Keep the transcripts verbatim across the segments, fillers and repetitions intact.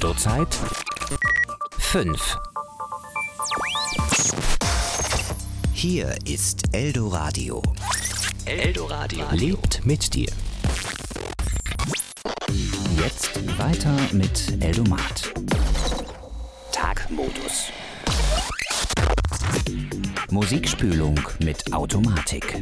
Lotto-Zeit fünf. Hier ist Eldoradio. Eldoradio lebt mit dir. Jetzt weiter mit Eldomat. Tagmodus. Musikspülung mit Automatik.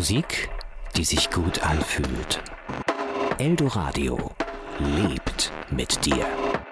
Musik, die sich gut anfühlt. Eldoradio lebt mit dir.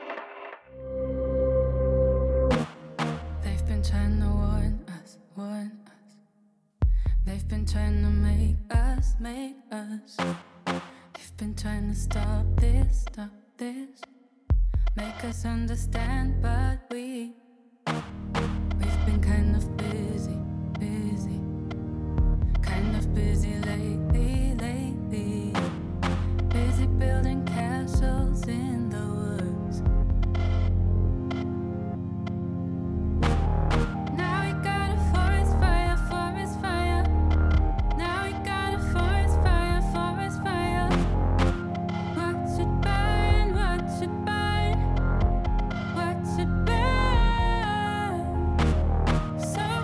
They've been trying to warn us, warn us. They've been trying to make us, make us. They've been trying to stop this, stop this. Make us understand, but we We've been kind of busy, busy. Kind of busy lately, lately. Busy building castles in the woods. Now we got a forest fire, forest fire. Now we got a forest fire, forest fire. Watch it burn, watch it burn. Watch it burn. So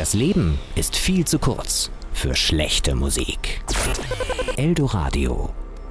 Das Leben ist viel zu kurz für schlechte Musik. Eldoradio.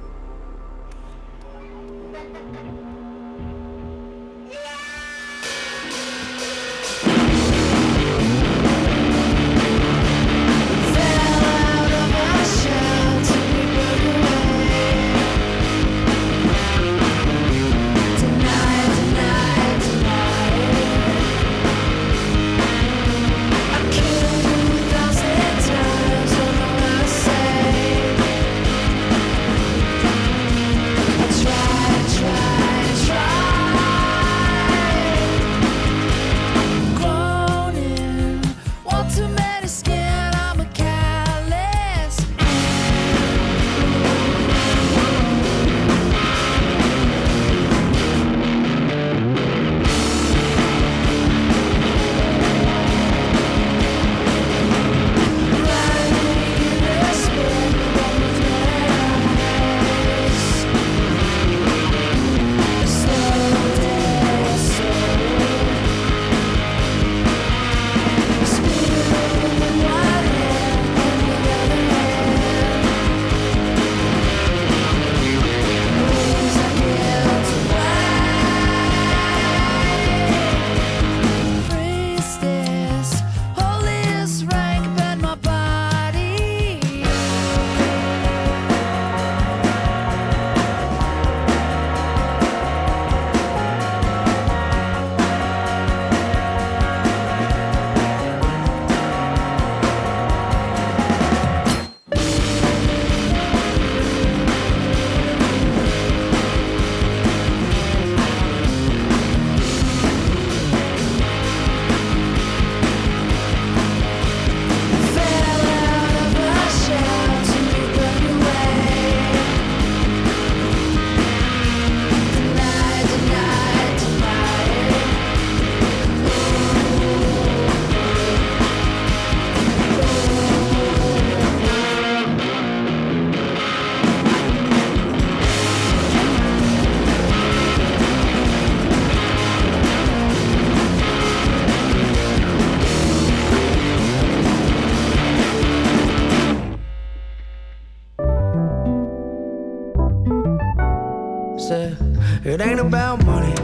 It ain't about money.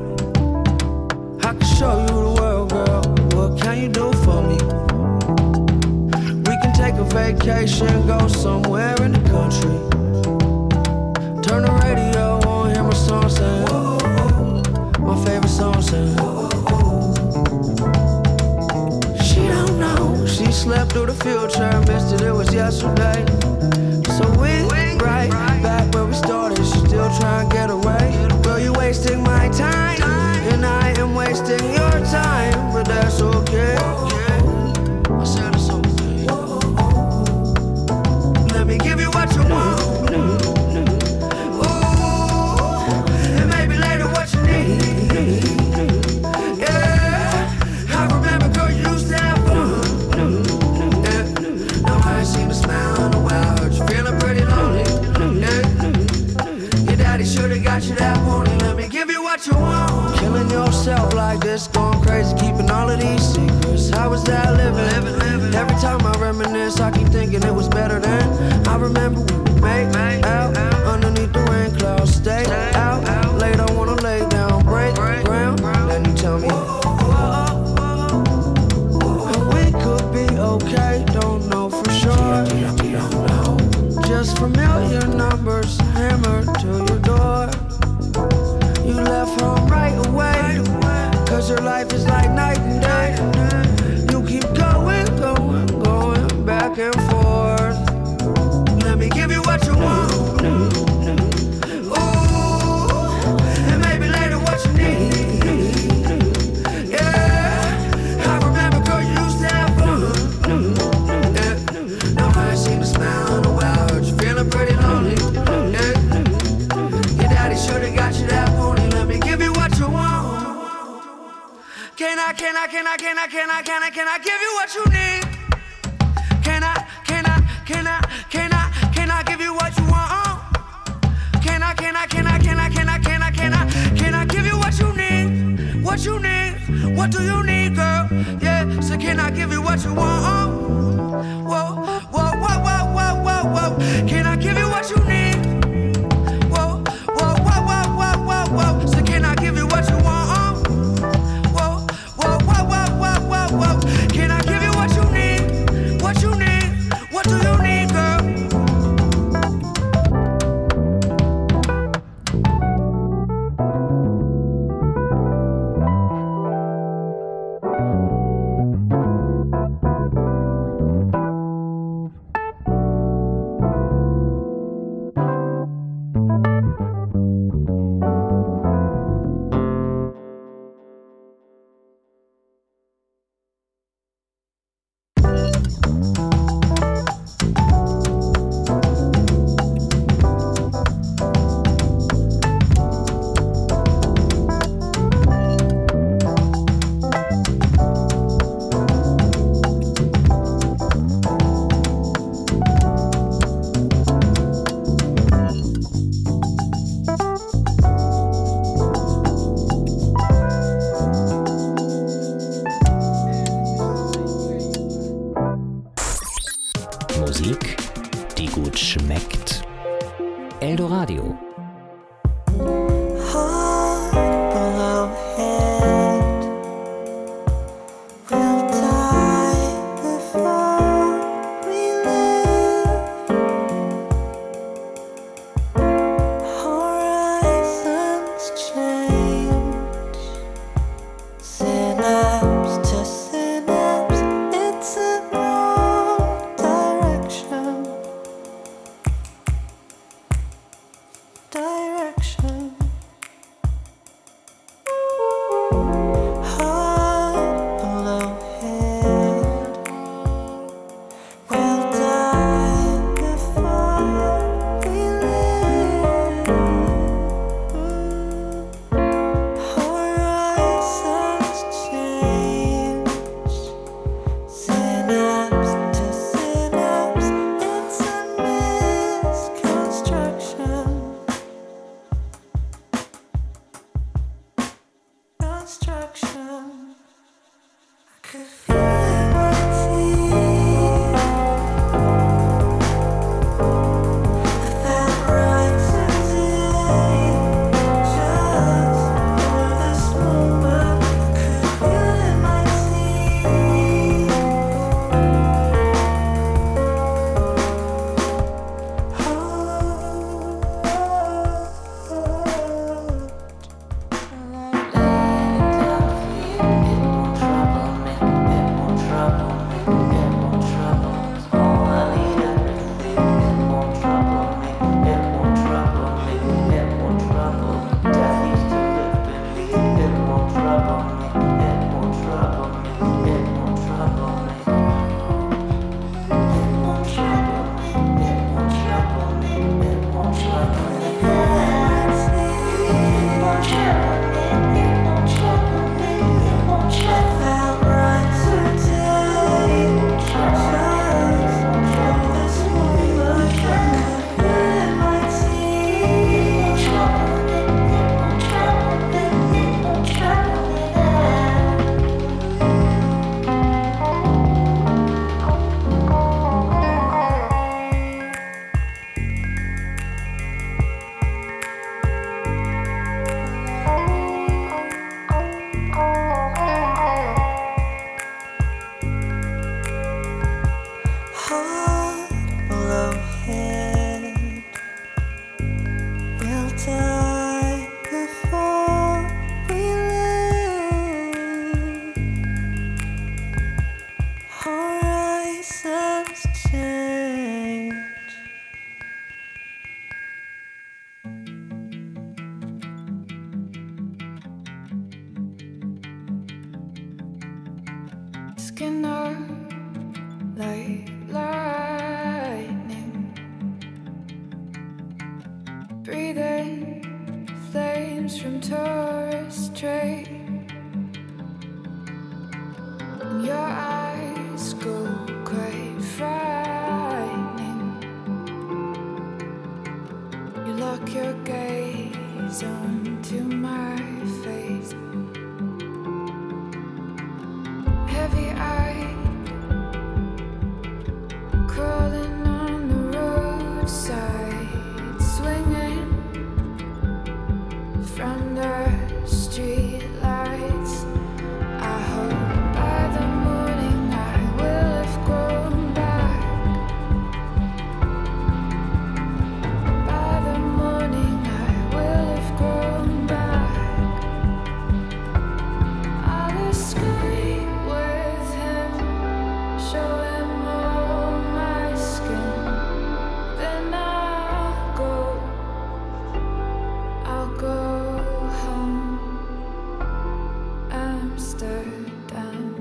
I can show you the world, girl. What can you do for me? We can take a vacation, go somewhere in the country. Turn the radio on, hear my song sing. My favorite song sing. She don't know. She slept through the field trip, missed it, it was yesterday. So we right back where we started. She still trying to get away. Girl, you wasting my time, and I am wasting your time, but that's okay. I said it's okay. Let me give you what you want. Ooh, and maybe later what you need. Yeah, I remember, girl, you used to have fun. Yeah, now I ain't seen a smile in a while. Heard you feeling pretty lonely. Yeah, your daddy should've got you that morning. Let me give you what you want. Killing yourself like this, going crazy, keeping all of these secrets. How was that living? living, living. Every time I reminisce, I keep thinking it was better then. I remember when we made out underneath the rain clouds. Stay out late, I wanna lay down, break ground. Then you tell me we could be okay, don't know for sure. Just familiar numbers hammered to your door. You left home right away, cause your life is like night and day. You keep going, going, going back and forth. Let me give you what you want. Ooh, and maybe later what you need. Yeah, I remember, girl, you used to have fun. Yeah, now I ain't seen a smile in a while. Heard you feeling pretty lonely. Yeah, your daddy should've got you that morning. Let me give you what you want. Can I, can I, can I, can I, can I, can I, can I give you what you need? Can I, can I, can I, can I, can I give you what you want? Can I, can I, can I, can I, can I, can I, can I, can I give you what you need? What you need? What do you need, girl? Yeah, So can I give you what you want? Whoa, whoa, whoa, whoa, whoa, whoa, whoa. Can I give you what you need? Whoa, whoa, whoa, whoa, whoa, whoa, whoa. So can I give you what you want? Whoa, whoa, whoa, whoa, whoa, whoa, whoa. Can I give you what you need? What you need? What do you need, girl? Musik, die gut schmeckt. Eldoradio. Skinner like lightning, breathing flames from Taurus Strait. Your eyes go quite frightening. You lock your gaze onto my face. Heavy eyes go home, Amsterdam.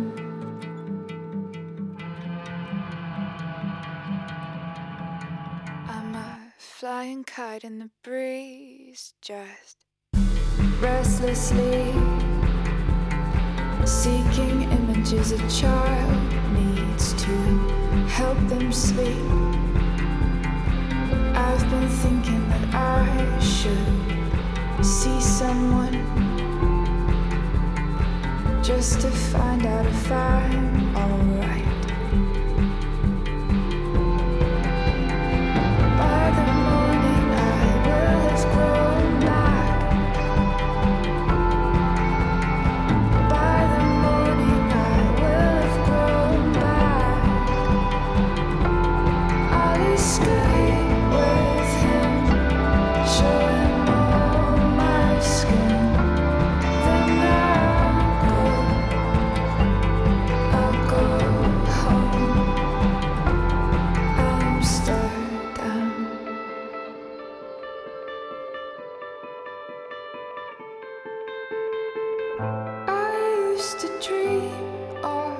I'm a flying kite in the breeze, just restlessly seeking images a child needs to help them sleep. I've been thinking that I should see someone just to find out if I'm alright. By the morning I will have grown back. By the morning I will have grown back. I'll escape with him, showing all my skin. Then I'll go, I'll go home, Amsterdam. I used to dream of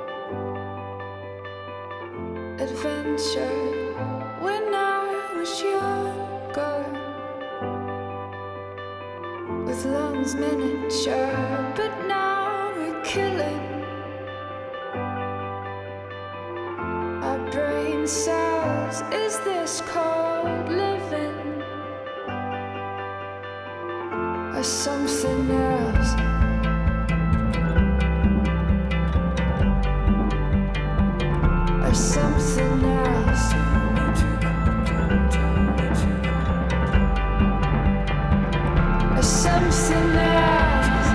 adventure when I was younger, with lungs miniature, but now we're killing our brain cells. Is this called living or something else? Or something else? Or something else?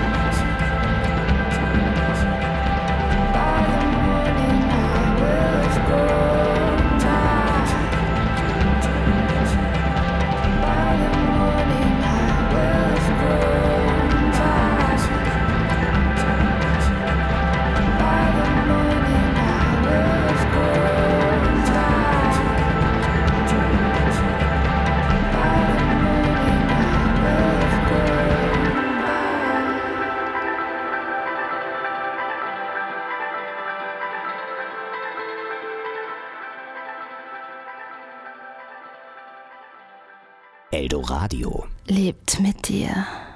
By the morning I will have grown back. By the morning I will have grown back. By the morning I will have grown back. By the morning I will have grown back. Eldoradio. Lebt mit dir.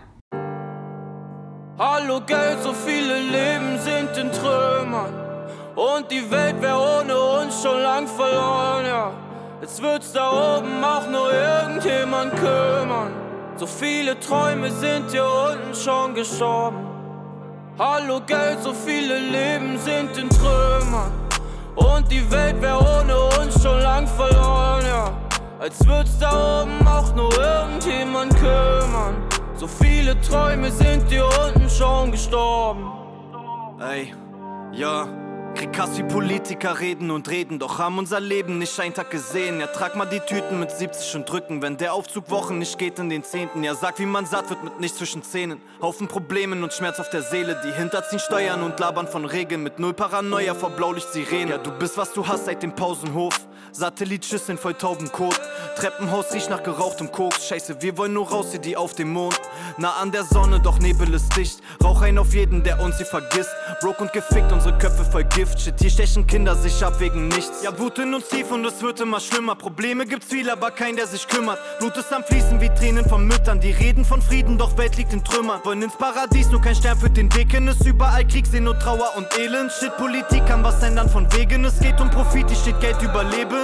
Hallo Geld, so viele Leben sind in Trümmern. Und die Welt wär ohne uns schon lang verloren, ja. Jetzt wird's da oben auch nur irgendjemand kümmern. So viele Träume sind hier unten schon gestorben. Hallo Geld, so viele Leben sind in Trümmern. Und die Welt wär ohne uns schon lang verloren, ja. Als würd's da oben auch nur irgendjemand kümmern. So viele Träume sind hier unten schon gestorben. Ey, ja, krieg Hass wie Politiker reden und reden, doch haben unser Leben nicht einen Tag gesehen. Ja, trag mal die Tüten mit siebzig und drücken, wenn der Aufzug Wochen nicht geht in den Zehnten. Ja, sag, wie man satt wird mit nichts zwischen Zähnen. Haufen Problemen und Schmerz auf der Seele, die hinterziehen Steuern und labern von Regeln. Mit null Paranoia vor Blaulicht-Sirenen. Ja, du bist, was du hast seit dem Pausenhof. Satellitschüsseln voll Taubenkot. Treppenhaus riecht nach gerauchtem Koks. Scheiße, wir wollen nur raus, wie die auf dem Mond. Nah an der Sonne, doch Nebel ist dicht. Rauch ein auf jeden, der uns hier vergisst. Broke und gefickt, unsere Köpfe voll Gift. Shit, hier stechen Kinder sich ab wegen nichts. Ja, Wut in uns tief und es wird immer schlimmer. Probleme gibt's viel, aber kein, der sich kümmert. Blut ist am Fließen wie Tränen von Müttern. Die reden von Frieden, doch Welt liegt in Trümmern. Wollen ins Paradies, nur kein Stern führt den Weg hin. Ist überall Krieg, sehen nur Trauer und Elend. Shit, Politik kann was ändern von Wegen. Es geht um Profit, hier steht Geld über Leben.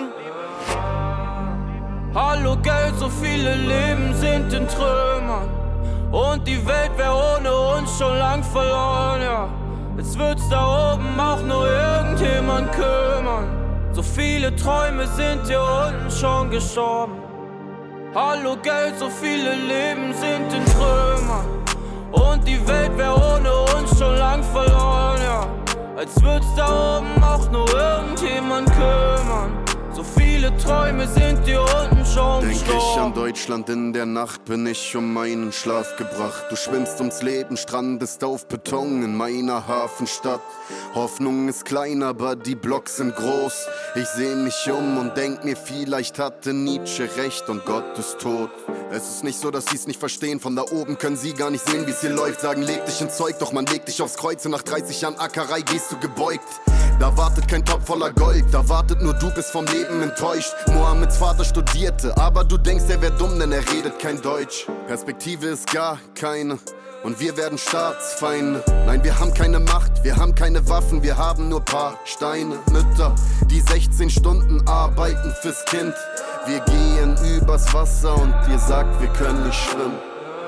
Hallo Geld, so viele Leben sind in Trümmern. Und die Welt wär ohne uns schon lang verloren, ja. Jetzt wird's da oben auch nur irgendjemand kümmern. So viele Träume sind hier unten schon gestorben. Hallo Geld, so viele Leben sind in Trümmern. Und die Welt wär ohne uns schon lang verloren, ja. Als wird's da oben auch nur irgendjemand kümmern. So viele Träume sind hier unten schon Denk gestorben. ich an Deutschland Deutschland in der Nacht bin ich um meinen Schlaf gebracht. Du schwimmst ums Leben, strandest auf Beton in meiner Hafenstadt. Hoffnung ist klein, aber die Blocks sind groß. Ich seh mich um und denk mir, vielleicht hatte Nietzsche recht und Gott ist tot. Es ist nicht so, dass sie's nicht verstehen. Von da oben können sie gar nicht sehen, wie's hier läuft. Sagen, leg dich ins Zeug, doch man legt dich aufs Kreuz. Und nach dreißig Jahren Ackerei gehst du gebeugt. Da wartet kein Topf voller Gold, da wartet nur du, bist vom Leben enttäuscht. Mohammeds Vater studierte, aber du denkst, er wär dumm, denn er redet kein Deutsch. Perspektive ist gar keine und wir werden Staatsfeinde. Nein, wir haben keine Macht, wir haben keine Waffen, wir haben nur paar Steine. Mütter, die sechzehn Stunden arbeiten fürs Kind. Wir gehen übers Wasser und ihr sagt, wir können nicht schwimmen.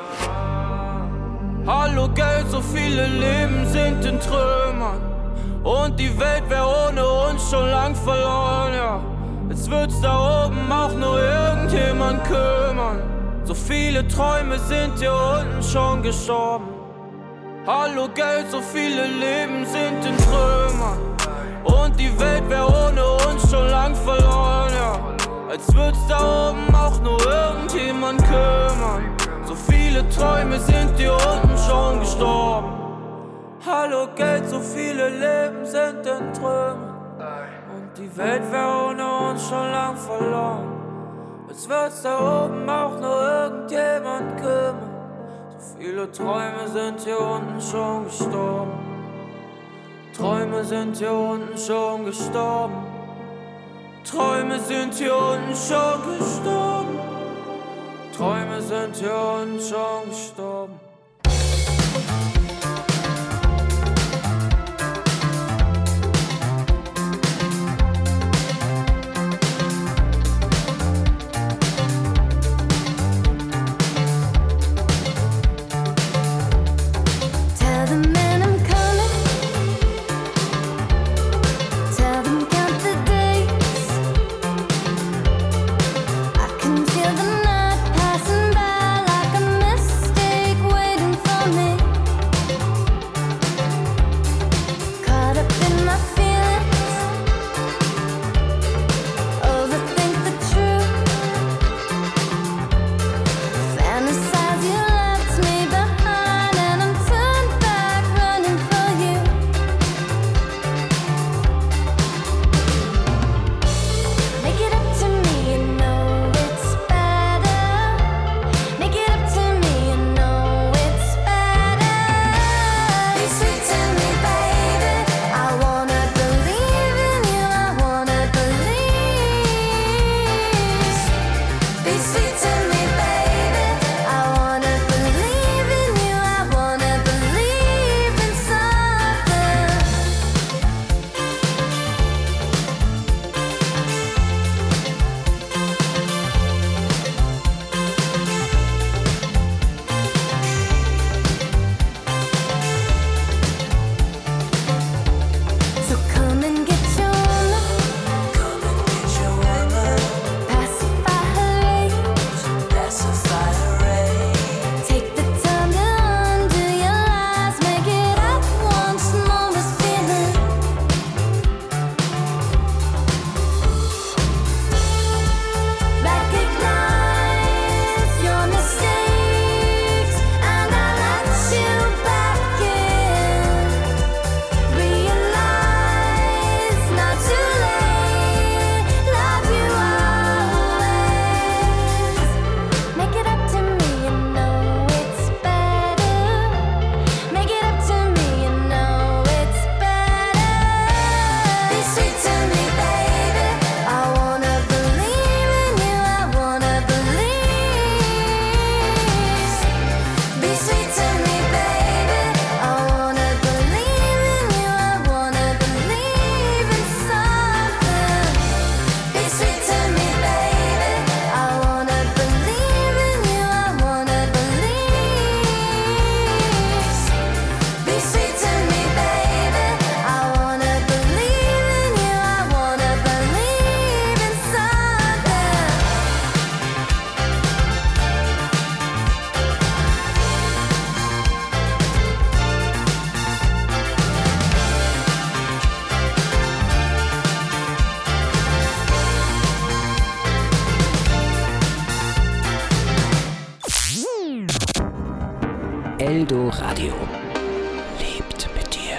Hallo Geld, so viele Leben sind in Trümmern. Und die Welt wär ohne uns schon lang verloren, ja. Jetzt wird's da oben auch nur irgendjemand kümmern. So viele Träume sind hier unten schon gestorben. Hallo Geld, so viele Leben sind in Trümmern. Und die Welt wär ohne uns schon lang verloren, ja. Als wird's da oben auch nur irgendjemand kümmern. So viele Träume sind hier unten schon gestorben. Hallo Geld, so viele Leben sind in Trümmern. Und die Welt wär ohne uns schon lang verloren. Jetzt wird's da oben auch nur irgendjemand kümmern. So viele Träume sind hier unten schon gestorben. Träume sind hier unten schon gestorben. Träume sind hier unten schon gestorben. Träume sind hier unten schon gestorben. Feel the night passing by like a mistake. Eldoradio. Lebt mit dir.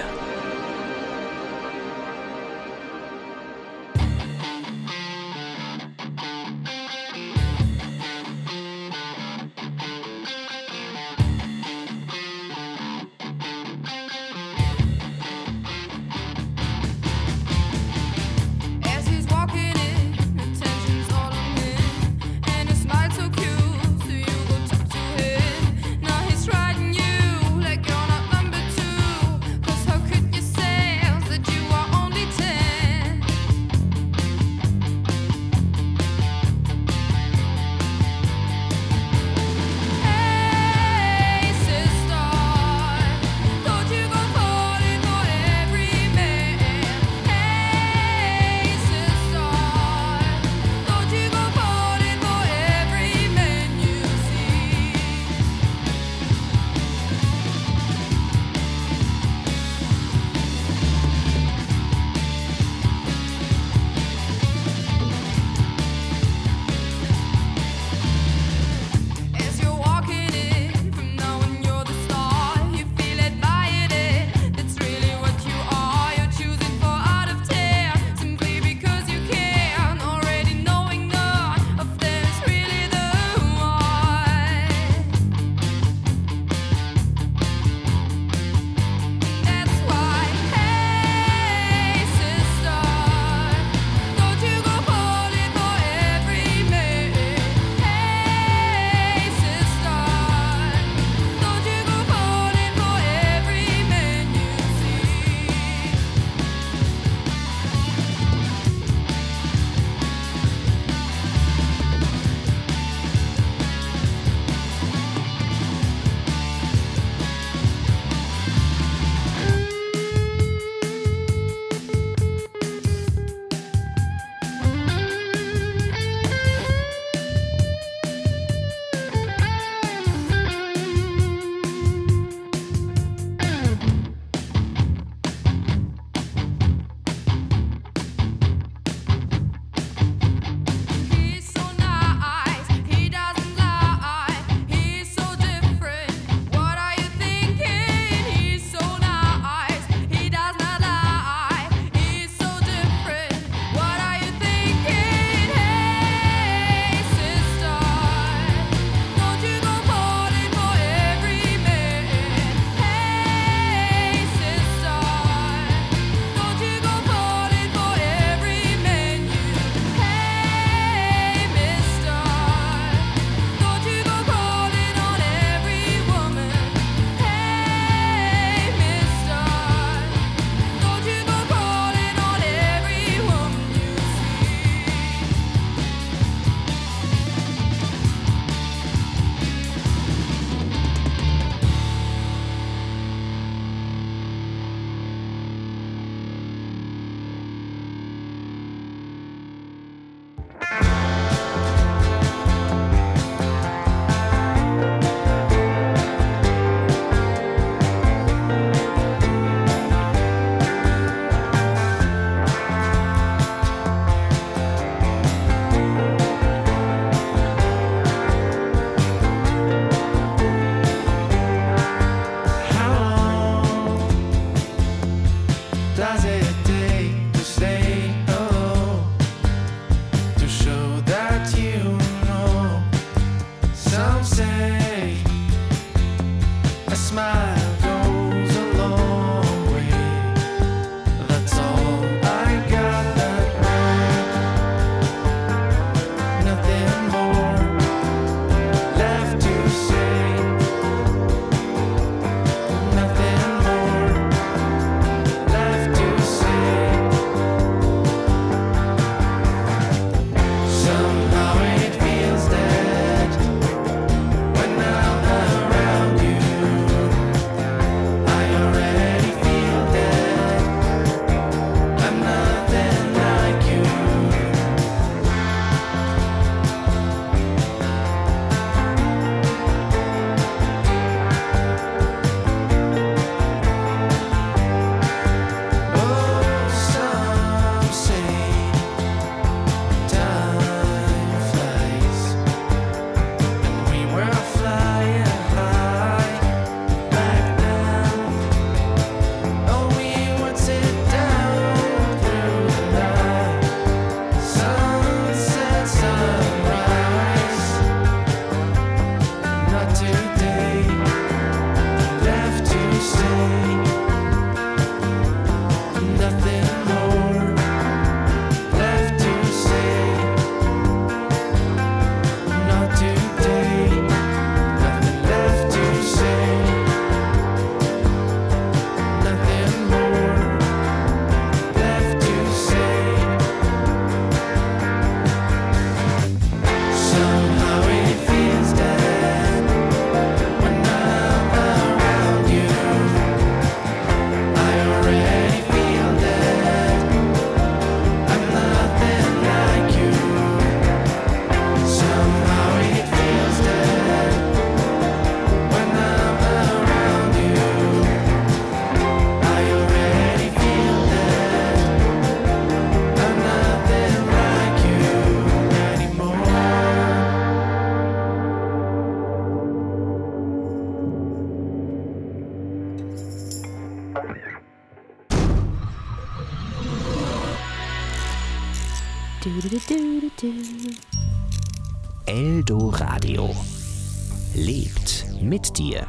Eldoradio lebt mit dir.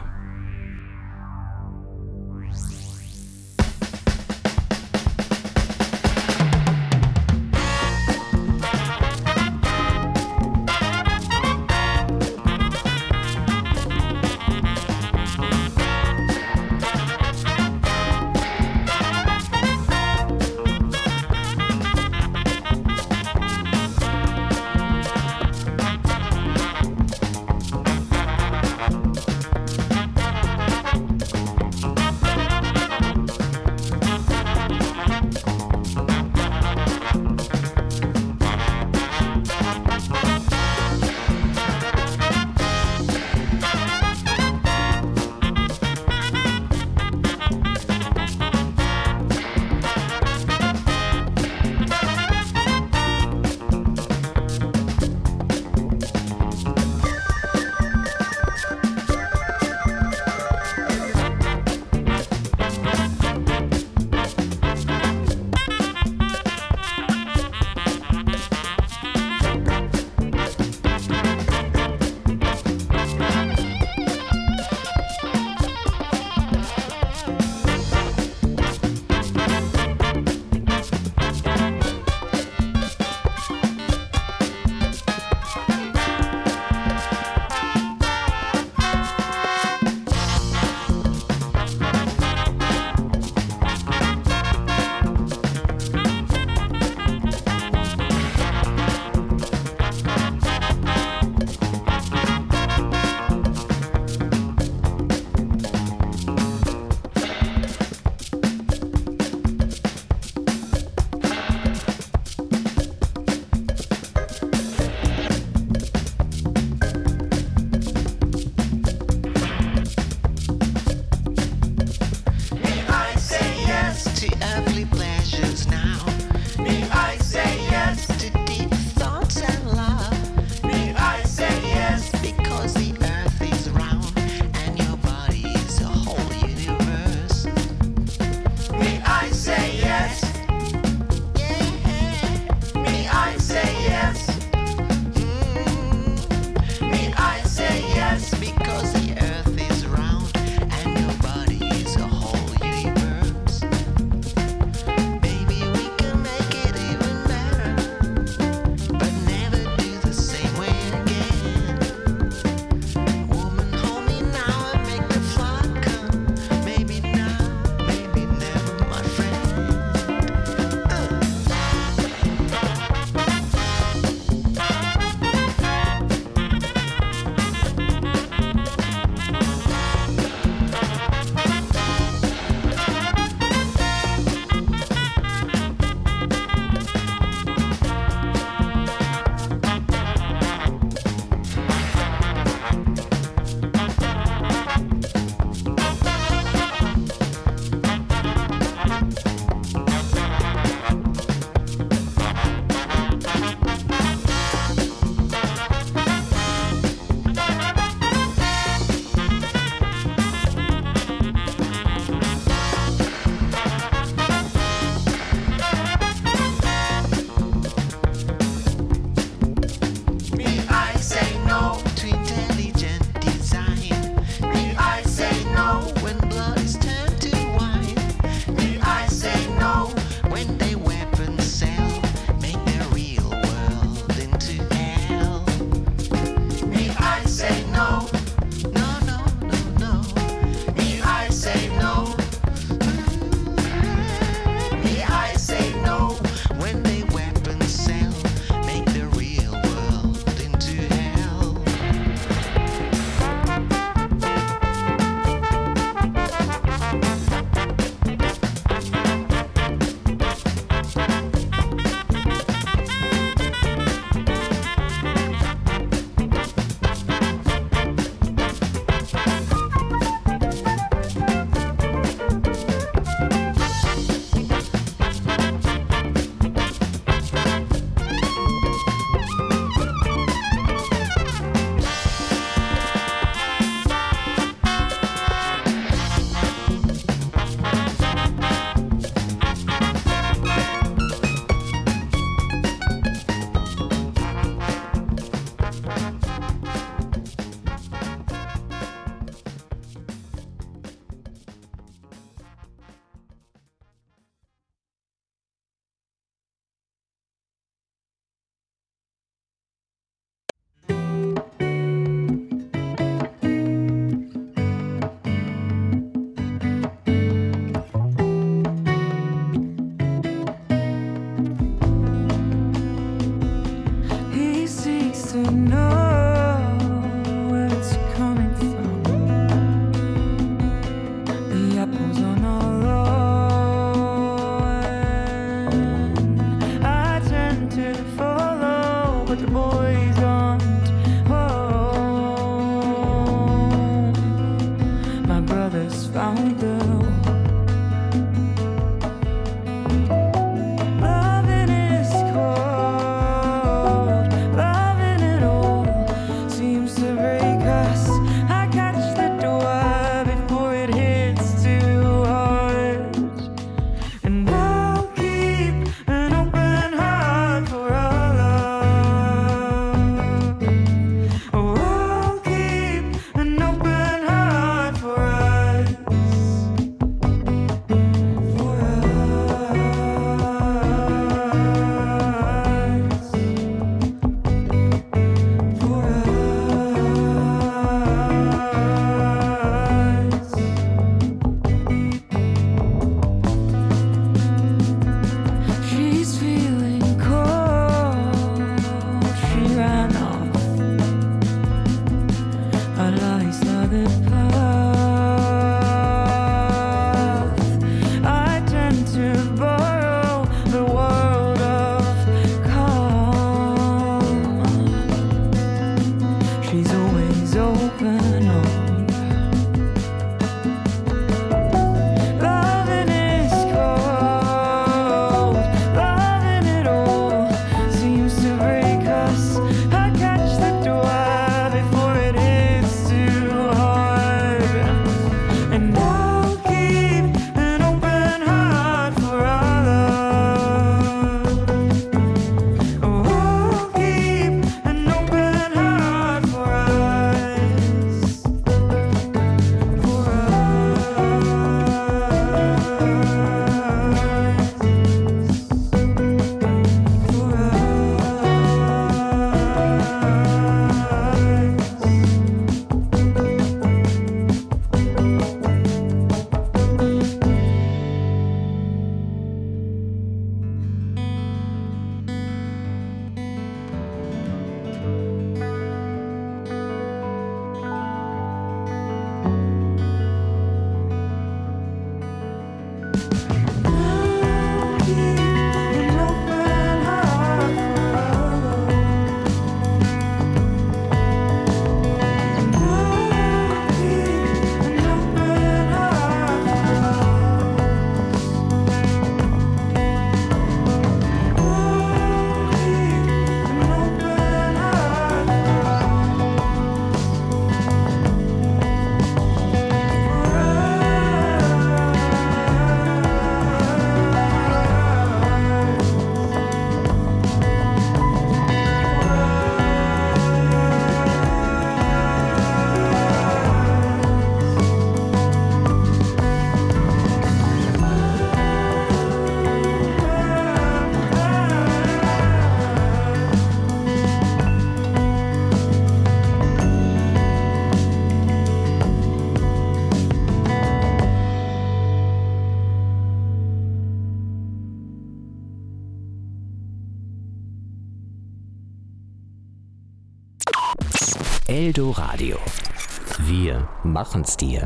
Eldoradio. Wir machen's dir.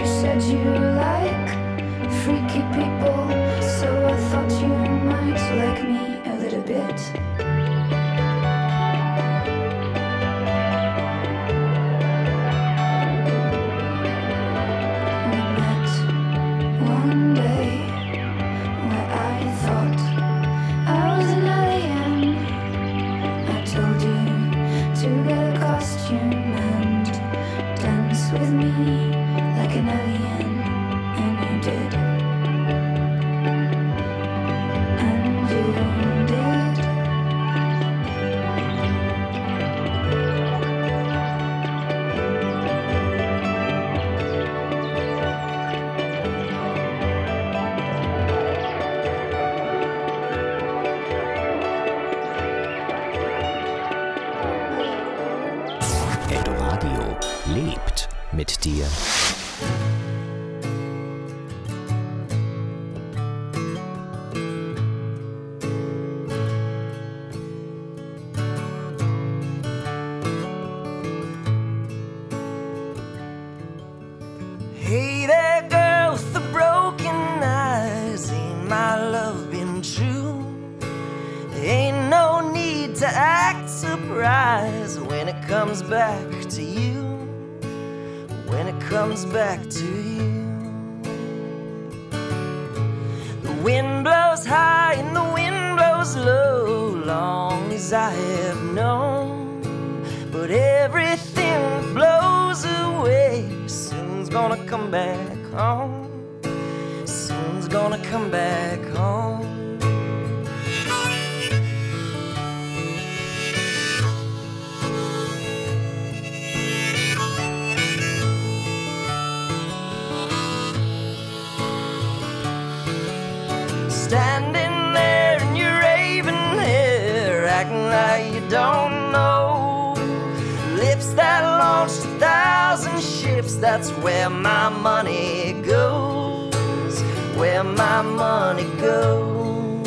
said you like freaky people, so I thought you might like me a little bit. We met one day where I thought I was an alien. I told you to get a costume and dance with me like an alien, and you did. And you did. Eldoradio lebt mit dir. Hey there, girl with the broken eyes. Ain't my love been true? Ain't no need to act surprised when it comes back to you. When it comes back to you. The wind blows high and the wind blows low, long as I have known. But everything that blows away soon's gonna come back home. Soon's gonna come back home. Standing there in your raven hair, acting like you don't know. Lips that launched a thousand ships, that's where my money goes. Where my money goes.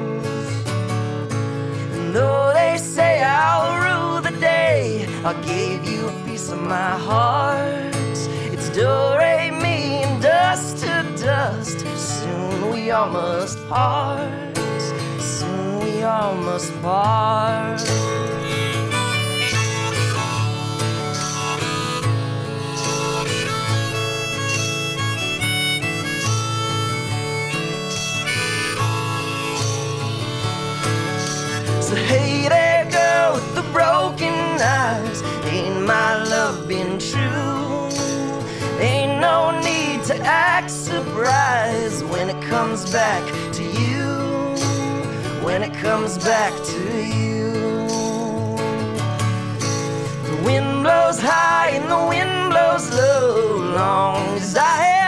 And though they say I'll rule the day, I gave you a piece of my heart. It's do-re-mi and dust to dust. Soon we all must part. Soon we all must part. So hey there, girl with the broken eyes. Ain't my love been true? Ain't no need to act surprised when it comes back to you. When it comes back to you. The wind blows high and the wind blows low, long as I have